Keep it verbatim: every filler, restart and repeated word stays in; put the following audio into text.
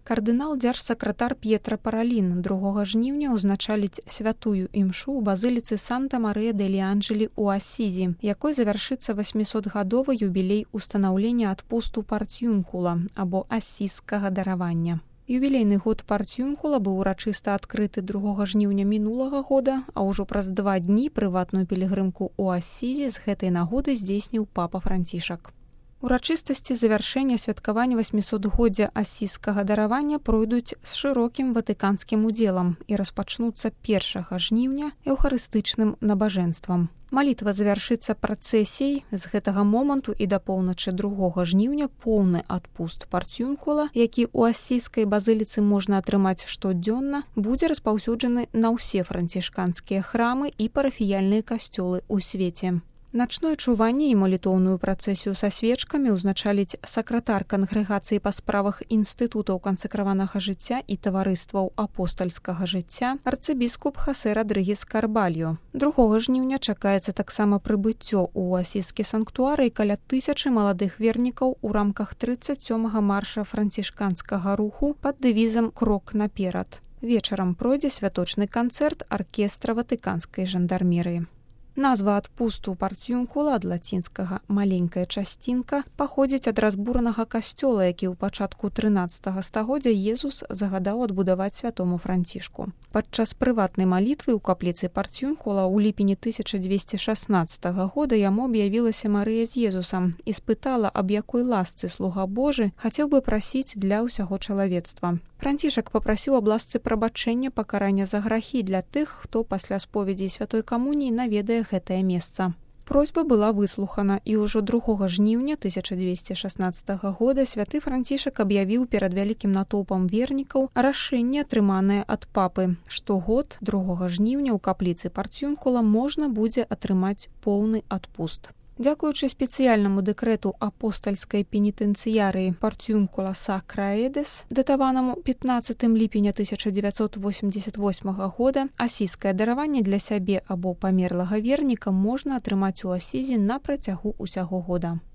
Кардынал дзяржсакратар П'етра Паралін другога жніўня ўзначаліць святую імшу ў базыліцы Санта-Марыя-делі-Анджелі ў Асізі, якой завяршыцца васьмісотгадовы юбілей устанаўлення адпусту Партюнкула або асізскага даравання. Юбілейны год Партюнкула быў урачыста адкрыты другога жніўня мінулага года, а ўжо праз два дні прыватную пілігрымку ў Асізі з гэтай нагоды здзейсніў папа Францішак. Урачыстасці завяршэння святкавання васьмісотгоддзя асізскага даравання пройдуць з шырокім ватыканскім удзелам і распачнуцца першага жніўня эўхарыстычным набажэнствам. Малітва завяршыцца працэсіяй, з гэтага моманту і да поўначы другога жніўня поўны адпуст Партюнкула, які ў асізскай базыліцы можна атрымаць штодзённа, будзе распаўсюджаны на ўсе францішканскія храмы і парафіяльныя касцёлы ў свеце. Начное чуванне і малітоўную працэсію са свечкамі ўзначаліць сакратар кангрэгацыі па справах інстытутаў кансакраванага жыцця і таварыстваў апостальскага жыцця арцыбіскуп Хасе Радрыгес Карбальо. другога жніўня чакаецца таксама прыбыццё ў асізскі санктуар і каля тысячы маладых вернікаў у рамках трыццаць сёмага марша францішканскага руху пад дэвізам «Крок наперад». Вечарам пройдзе святочны канцэрт аркестра ватыканскай жандармерыі. Назва адпусту Партюнкула ад лацінскага «маленькая часцінка» паходзіць ад разбуранага касцёла, які ў пачатку трынаццатага стагоддзя Езус загадаў адбудаваць святому Францішку. Падчас прыватнай малітвы ў капліцы Партюнкула ў ліпені тысяча дзвесце шаснаццатага года яму аб'явілася Марыя з Езусам і спытала, аб якой ласцы слуга Божы хацеў бы прасіць для ўсяго чалавецтва. Францішак папрасіў аб ласцы прабачэння пакарання за грахі для тых, хто пасля споведзі святой камуніі наведае гэтае месца. Просьба была выслухана, і ўжо другога жніўня тысяча дзвесце шаснаццатага года святы Францішак аб'явіў перад вялікім натоўпам вернікаў рашэнне, атрыманае ад папы. Штогод другога жніўня ў капліцы Партюнкула можна будзе атрымаць поўны адпуст. Дзякуючы спецыяльнаму дэкрэту апостальскай пенітэнцыярыі Партюнкула Сакра Эдес, датаванаму пятнаццатым ліпеня тысяча дзевяцьсот восемьдесят восьмага года, асізскае дараванне для сябе або памерлага верніка можна атрымаць у Асізе на працягу ўсяго года.